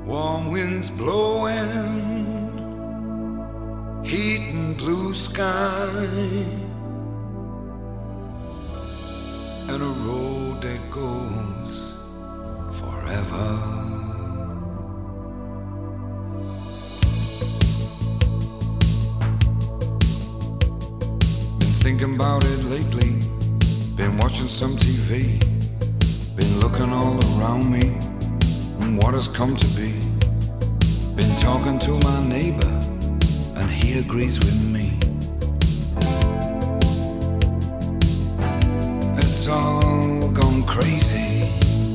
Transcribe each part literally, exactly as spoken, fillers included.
Warm winds blowing, heat and blue sky, and a road that goes forever. Been thinking about it lately, been watching some T V, been looking all around me and what has come to be. Been talking to my neighbor and he agrees with me. It's all gone crazy.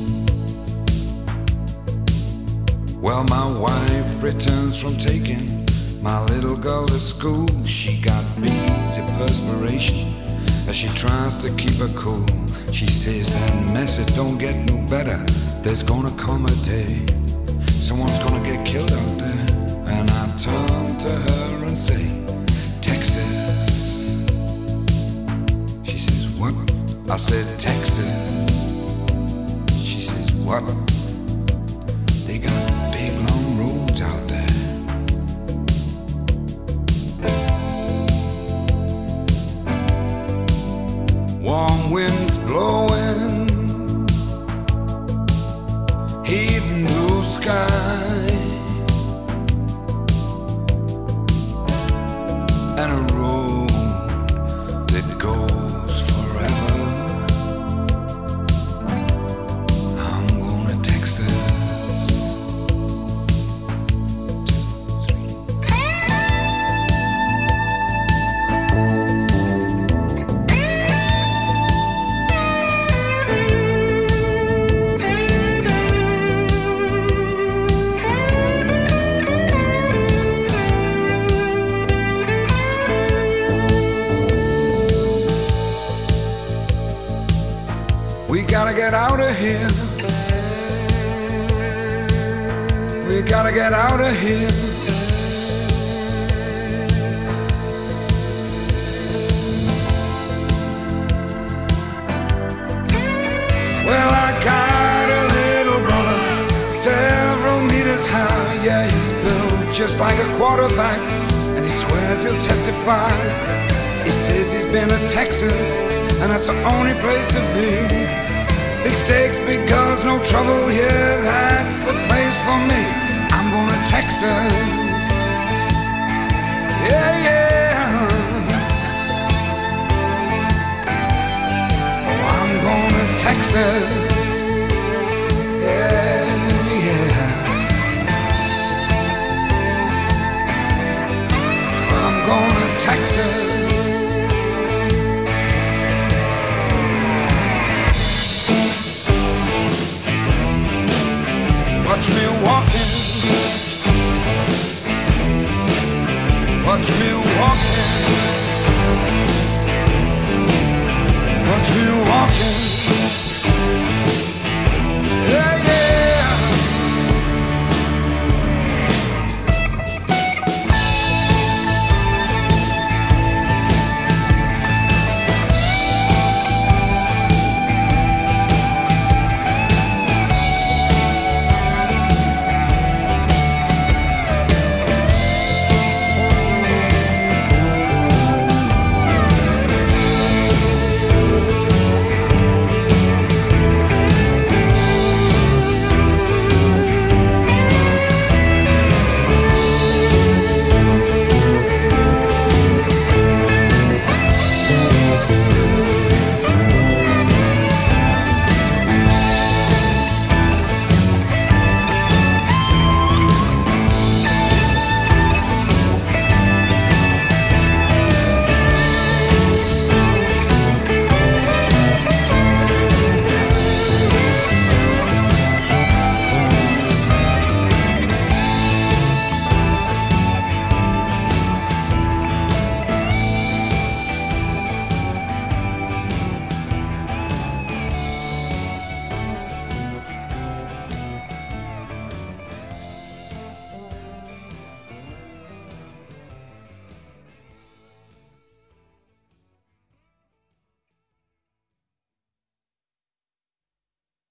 Well, my wife returns from taking my little girl to school. She got beads of perspiration as she tries to keep her cool. She says that mess, it don't get no better. There's gonna come a day someone's gonna get killed out there. And I turn to her and say, Texas. She says, what? I said, Texas. She says, what? They got big long roads out there. Warm winds blowing, heat and blue sky, and a road that goes forever. I'm going to Texas. Two, three. We gotta get out of here. We gotta get out of here. Well, I got a little brother, several meters high. Yeah, he's built just like a quarterback, and he swears he'll testify. He says he's been to Texas, and that's the only place to be. Big stakes, big guns, no trouble here, that's the place for me. I'm going to Texas. Yeah, yeah. Oh, I'm going to Texas. Yeah, yeah. I'm going to Texas.